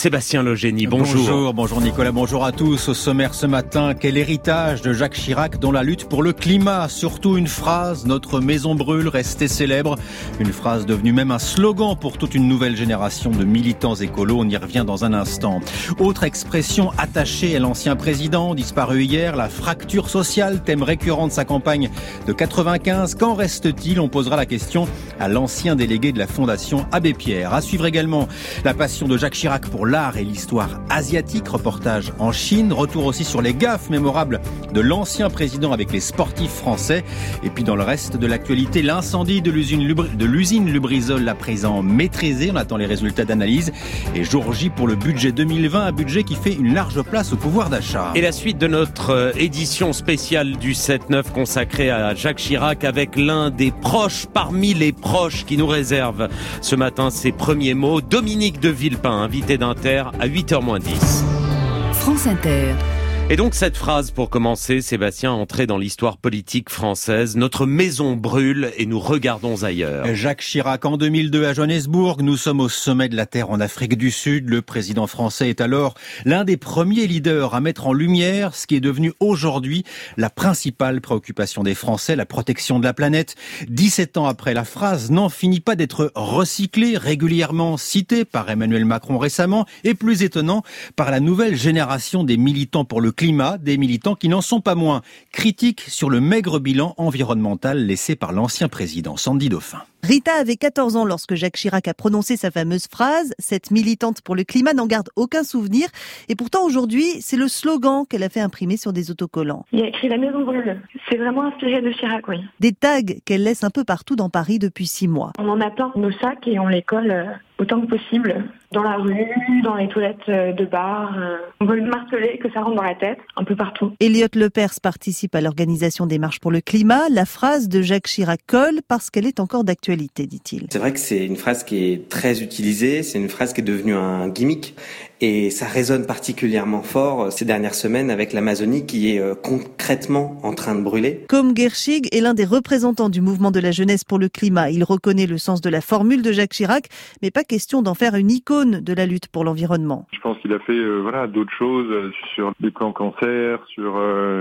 Sébastien Logénie, bonjour. Bonjour Nicolas, bonjour à tous. Au sommaire ce matin, quel héritage de Jacques Chirac dans la lutte pour le climat. Surtout une phrase, notre maison brûle, restée célèbre. Une phrase devenue même un slogan pour toute une nouvelle génération de militants écolos. On y revient dans un instant. Autre expression attachée à l'ancien président, disparu hier, la fracture sociale, thème récurrent de sa campagne de 95. Qu'en reste-t-il? On posera la question à l'ancien délégué de la Fondation Abbé Pierre. À suivre également la passion de Jacques Chirac pour l'art et l'histoire asiatique. Reportage en Chine. Retour aussi sur les gaffes mémorables de l'ancien président avec les sportifs français. Et puis dans le reste de l'actualité, l'incendie de l'usine Lubrizol à présent maîtrisé. On attend les résultats d'analyse. Et jour J pour le budget 2020, un budget qui fait une large place au pouvoir d'achat. Et la suite de notre édition spéciale du 7-9 consacrée à Jacques Chirac avec l'un des proches parmi les proches qui nous réserve ce matin ses premiers mots. Dominique de Villepin, invité d'Inter à 8h-10. France Inter. Et donc cette phrase pour commencer, Sébastien, entrée dans l'histoire politique française. Notre maison brûle et nous regardons ailleurs. Jacques Chirac en 2002 à Johannesburg. Nous sommes au sommet de la Terre en Afrique du Sud. Le président français est alors l'un des premiers leaders à mettre en lumière ce qui est devenu aujourd'hui la principale préoccupation des Français, la protection de la planète. 17 ans après, la phrase n'en finit pas d'être recyclée, régulièrement citée par Emmanuel Macron récemment, et plus étonnant, par la nouvelle génération des militants pour le climat, des militants qui n'en sont pas moins critiques sur le maigre bilan environnemental laissé par l'ancien président. Sandy Dauphin. Rita avait 14 ans lorsque Jacques Chirac a prononcé sa fameuse phrase. Cette militante pour le climat n'en garde aucun souvenir. Et pourtant, aujourd'hui, c'est le slogan qu'elle a fait imprimer sur des autocollants. Il a écrit « La maison brûle ». C'est vraiment inspiré de Chirac, oui. Des tags qu'elle laisse un peu partout dans Paris depuis 6 mois. On en a plein nos sacs et on les colle autant que possible. Dans la rue, dans les toilettes de bar. On veut le marteler, que ça rentre dans la tête, un peu partout. Elliot Lepers participe à l'organisation des marches pour le climat. La phrase de Jacques Chirac colle parce qu'elle est encore d'actualité, dit-il. C'est vrai que c'est une phrase qui est très utilisée, c'est une phrase qui est devenue un gimmick. Et ça résonne particulièrement fort ces dernières semaines avec l'Amazonie qui est concrètement en train de brûler. Comme Gershig est l'un des représentants du mouvement de la jeunesse pour le climat. Il reconnaît le sens de la formule de Jacques Chirac, mais pas question d'en faire une icône de la lutte pour l'environnement. Je pense qu'il a fait d'autres choses sur les plans cancer, sur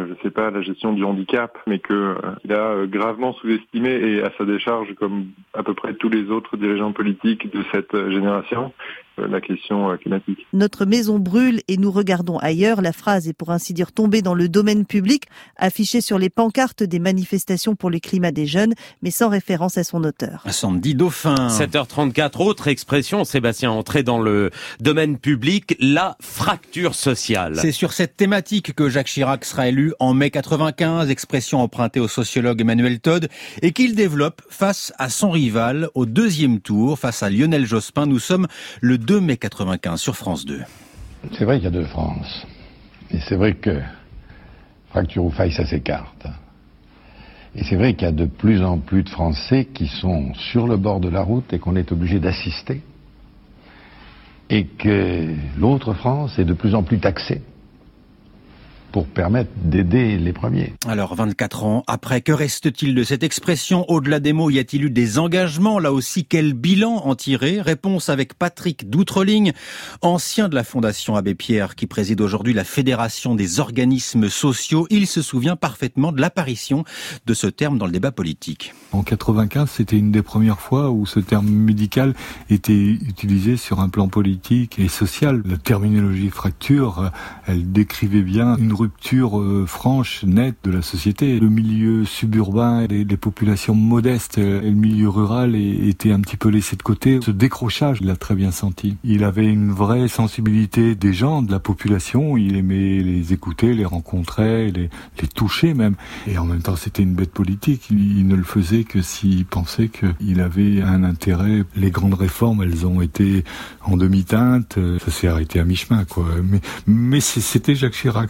la gestion du handicap, mais qu'il a gravement sous-estimé et à sa décharge, comme à peu près tous les autres dirigeants politiques de cette génération, la question climatique. Notre maison brûle et nous regardons ailleurs. La phrase est pour ainsi dire tombée dans le domaine public, affichée sur les pancartes des manifestations pour le climat des jeunes, mais sans référence à son auteur. Sandy Dauphin. 7h34, autre expression, Sébastien, entrée dans le domaine public, la fracture sociale. C'est sur cette thématique que Jacques Chirac sera élu en mai 95, expression empruntée au sociologue Emmanuel Todd, et qu'il développe face à son rival au deuxième tour, face à Lionel Jospin. Nous sommes le 2 mai 95 sur France 2. C'est vrai qu'il y a deux France. Et c'est vrai que fracture ou faille, ça s'écarte. Et c'est vrai qu'il y a de plus en plus de Français qui sont sur le bord de la route et qu'on est obligé d'assister. Et que l'autre France est de plus en plus taxée pour permettre d'aider les premiers. Alors, 24 ans après, que reste-t-il de cette expression? Au-delà des mots, y a-t-il eu des engagements? Là aussi, quel bilan en tirer? Réponse avec Patrick d'Outreligne, ancien de la Fondation Abbé Pierre, qui préside aujourd'hui la Fédération des organismes sociaux. Il se souvient parfaitement de l'apparition de ce terme dans le débat politique. En 95, c'était une des premières fois où ce terme médical était utilisé sur un plan politique et social. La terminologie fracture, elle décrivait bien une rupture franche, nette de la société. Le milieu suburbain, les populations modestes et le milieu rural étaient un petit peu laissés de côté. Ce décrochage, il l'a très bien senti. Il avait une vraie sensibilité des gens, de la population. Il aimait les écouter, les rencontrer, les toucher même. Et en même temps, c'était une bête politique. Il ne le faisait que s'il pensait qu'il avait un intérêt. Les grandes réformes, elles ont été en demi-teinte. Ça s'est arrêté à mi-chemin, quoi. Mais c'était Jacques Chirac. Je pense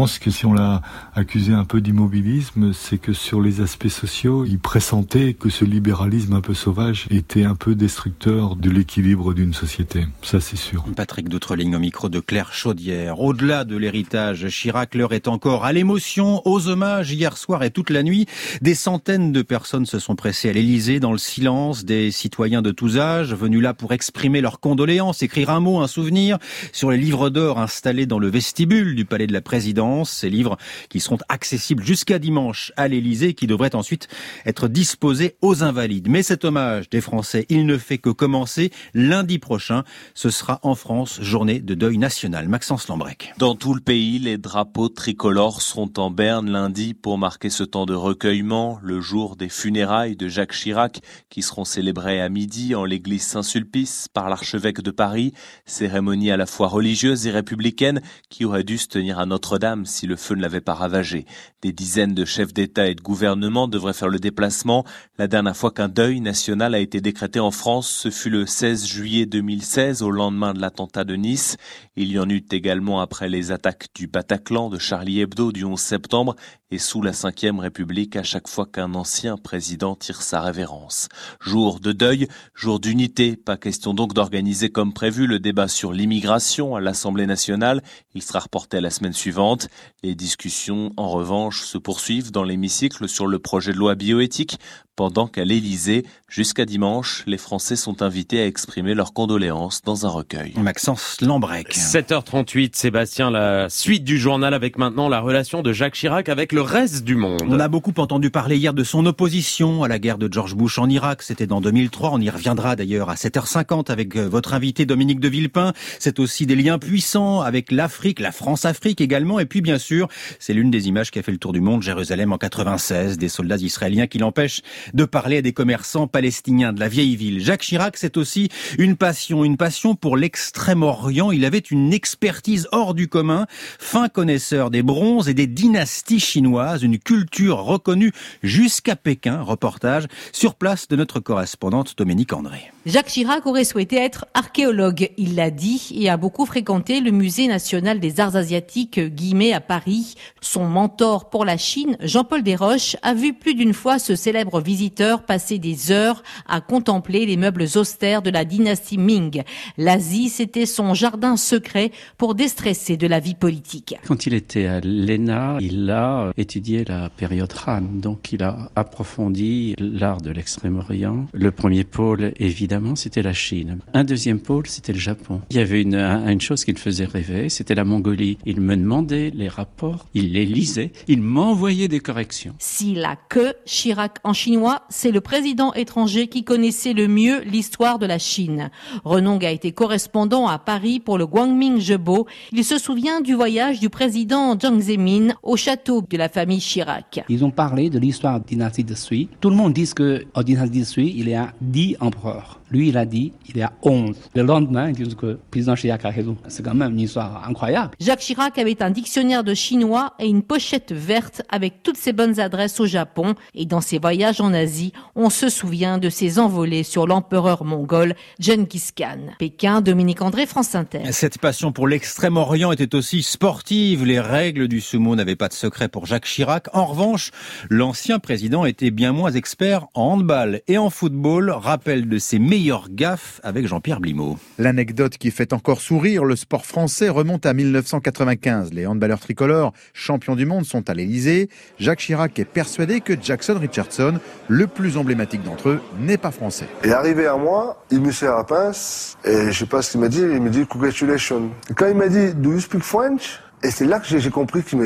pense que si on l'a accusé un peu d'immobilisme, c'est que sur les aspects sociaux, il pressentait que ce libéralisme un peu sauvage était un peu destructeur de l'équilibre d'une société. Ça, c'est sûr. Patrick Doutreling au micro de Claire Chaudière. Au-delà de l'héritage Chirac, l'heure est encore à l'émotion, aux hommages. Hier soir et toute la nuit, des centaines de personnes se sont pressées à l'Élysée dans le silence, des citoyens de tous âges venus là pour exprimer leurs condoléances, écrire un mot, un souvenir sur les livres d'or installés dans le vestibule du palais de la présidence. Ces livres qui seront accessibles jusqu'à dimanche à l'Élysée, qui devraient ensuite être disposés aux invalides. Mais cet hommage des Français, il ne fait que commencer. Lundi prochain, ce sera en France, journée de deuil national. Maxence Lambrec. Dans tout le pays, les drapeaux tricolores seront en berne lundi pour marquer ce temps de recueillement, le jour des funérailles de Jacques Chirac, qui seront célébrées à midi en l'église Saint-Sulpice par l'archevêque de Paris. Cérémonie à la fois religieuse et républicaine qui aurait dû se tenir à Notre-Dame si le feu ne l'avait pas ravagé. Des dizaines de chefs d'État et de gouvernement devraient faire le déplacement. La dernière fois qu'un deuil national a été décrété en France, ce fut le 16 juillet 2016, au lendemain de l'attentat de Nice. Il y en eut également après les attaques du Bataclan, de Charlie Hebdo du 11 septembre et sous la Ve République à chaque fois qu'un ancien président tire sa révérence. Jour de deuil, jour d'unité. Pas question donc d'organiser comme prévu le débat sur l'immigration à l'Assemblée nationale. Il sera reporté à la semaine suivante. Les discussions, en revanche, se poursuivent dans l'hémicycle sur le projet de loi bioéthique, pendant qu'à l'Élysée, jusqu'à dimanche, les Français sont invités à exprimer leurs condoléances dans un recueil. Maxence Lambrec. 7h38, Sébastien, la suite du journal avec maintenant la relation de Jacques Chirac avec le reste du monde. On a beaucoup entendu parler hier de son opposition à la guerre de George Bush en Irak. C'était dans 2003. On y reviendra d'ailleurs à 7h50 avec votre invité Dominique de Villepin. C'est aussi des liens puissants avec l'Afrique, la France-Afrique également. Et puis bien sûr, c'est l'une des images qui a fait le tour du monde, Jérusalem en 96, des soldats israéliens qui l'empêchent de parler à des commerçants palestiniens de la vieille ville. Jacques Chirac, c'est aussi une passion pour l'Extrême-Orient. Il avait une expertise hors du commun, fin connaisseur des bronzes et des dynasties chinoises, une culture reconnue jusqu'à Pékin. Reportage sur place de notre correspondante Dominique André. Jacques Chirac aurait souhaité être archéologue, il l'a dit, et a beaucoup fréquenté le Musée national des arts asiatiques Guimet à Paris. Son mentor pour la Chine, Jean-Paul Desroches, a vu plus d'une fois ce célèbre visiteur passer des heures à contempler les meubles austères de la dynastie Ming. L'Asie, c'était son jardin secret pour déstresser de la vie politique. Quand il était à l'ENA, il a étudié la période Han, donc il a approfondi l'art de l'Extrême-Orient. Le premier pôle, évidemment, c'était la Chine. Un deuxième pôle, c'était le Japon. Il y avait une chose qui le faisait rêver, c'était la Mongolie. Il me demandait les rapports, il les lisait, il m'envoyait des corrections. S'il a que Chirac en chinois, c'est le président étranger qui connaissait le mieux l'histoire de la Chine. Renong a été correspondant à Paris pour le Guangming Zhebo. Il se souvient du voyage du président Jiang Zemin au château de la famille Chirac. Ils ont parlé de l'histoire de la dynastie de Sui. Tout le monde dit qu'en dynastie de Sui, il y a 10 empereurs. Lui, il a dit, il y a 11. Le lendemain, ils disent que le président Chirac a raison. C'est quand même une histoire incroyable. Jacques Chirac avait un dictionnaire de chinois et une pochette verte avec toutes ses bonnes adresses au Japon. Et dans ses voyages en Asie, on se souvient de ses envolées sur l'empereur mongol Genghis Khan. Pékin, Dominique André, France Inter. Cette passion pour l'Extrême-Orient était aussi sportive. Les règles du sumo n'avaient pas de secret pour Jacques Chirac. En revanche, l'ancien président était bien moins expert en handball et en football. Rappel de ses meilleures gaffes avec Jean-Pierre Blimaud. L'anecdote qui fait encore sourire le sport français remonte à 1995. Les handballeurs tricolores, champions du monde, sont à l'Élysée. Jacques Chirac est persuadé que Jackson Richardson, le plus emblématique d'entre eux, n'est pas français. Et arrivé à moi, il me serre la pince et je sais pas ce qu'il m'a dit, il me dit congratulations. Quand il m'a dit do you speak French? Et c'est là que j'ai compris qu'il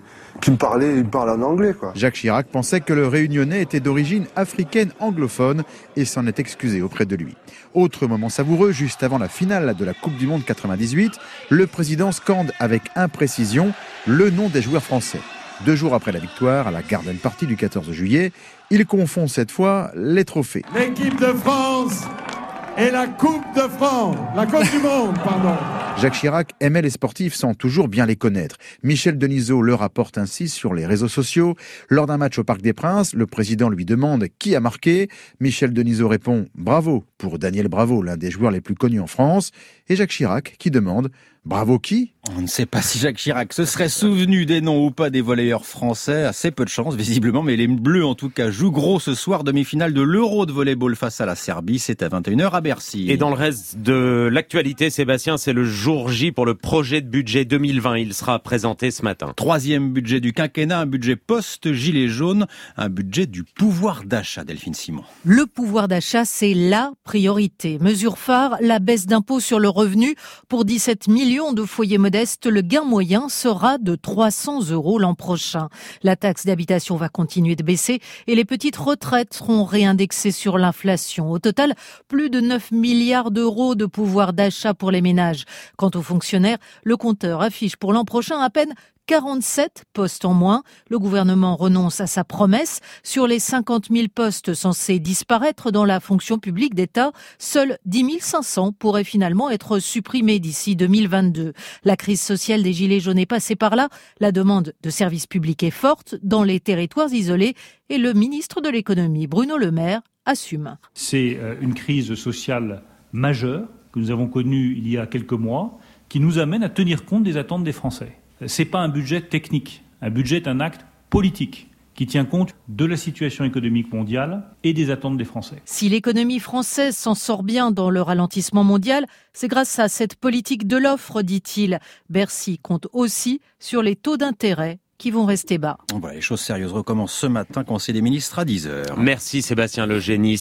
me parlait en anglais, quoi. Jacques Chirac pensait que le Réunionnais était d'origine africaine anglophone et s'en est excusé auprès de lui. Autre moment savoureux, juste avant la finale de la Coupe du Monde 98, le président scande avec imprécision le nom des joueurs français. 2 jours après la victoire, à la Garden Party du 14 juillet, il confond cette fois les trophées. L'équipe de France et la Coupe de France, la Coupe du Monde, pardon. Jacques Chirac aimait les sportifs sans toujours bien les connaître. Michel Denisot le rapporte ainsi sur les réseaux sociaux. Lors d'un match au Parc des Princes, le président lui demande qui a marqué. Michel Denisot répond « Bravo » pour Daniel Bravo, l'un des joueurs les plus connus en France. Et Jacques Chirac qui demande « Bravo qui ?» On ne sait pas si Jacques Chirac se serait souvenu des noms ou pas des volleyeurs français. Assez peu de chance, visiblement, mais les Bleus, en tout cas, jouent gros ce soir. Demi-finale de l'Euro de volleyball face à la Serbie. C'est à 21h à Bercy. Et dans le reste de l'actualité, Sébastien, c'est le jour J pour le projet de budget 2020. Il sera présenté ce matin. 3e budget du quinquennat, un budget post-gilet jaune, un budget du pouvoir d'achat, Delphine Simon. Le pouvoir d'achat, c'est la priorité. Mesure phare, la baisse d'impôt sur le revenu. Pour 17 millions de foyers modestes, le gain moyen sera de 300 € l'an prochain. La taxe d'habitation va continuer de baisser et les petites retraites seront réindexées sur l'inflation. Au total, plus de 9 milliards d'euros de pouvoir d'achat pour les ménages. Quant aux fonctionnaires, le compteur affiche pour l'an prochain à peine 47 postes en moins. Le gouvernement renonce à sa promesse. Sur les 50 000 postes censés disparaître dans la fonction publique d'État, seuls 10 500 pourraient finalement être supprimés d'ici 2022. La crise sociale des Gilets jaunes est passée par là. La demande de services publics est forte dans les territoires isolés et le ministre de l'économie, Bruno Le Maire, assume. C'est une crise sociale majeure que nous avons connue il y a quelques mois qui nous amène à tenir compte des attentes des Français. C'est pas un budget technique. Un budget est un acte politique qui tient compte de la situation économique mondiale et des attentes des Français. Si l'économie française s'en sort bien dans le ralentissement mondial, c'est grâce à cette politique de l'offre, dit-il. Bercy compte aussi sur les taux d'intérêt qui vont rester bas. Voilà, les choses sérieuses recommencent ce matin, Conseil des ministres à 10h. Merci Sébastien Le Génie.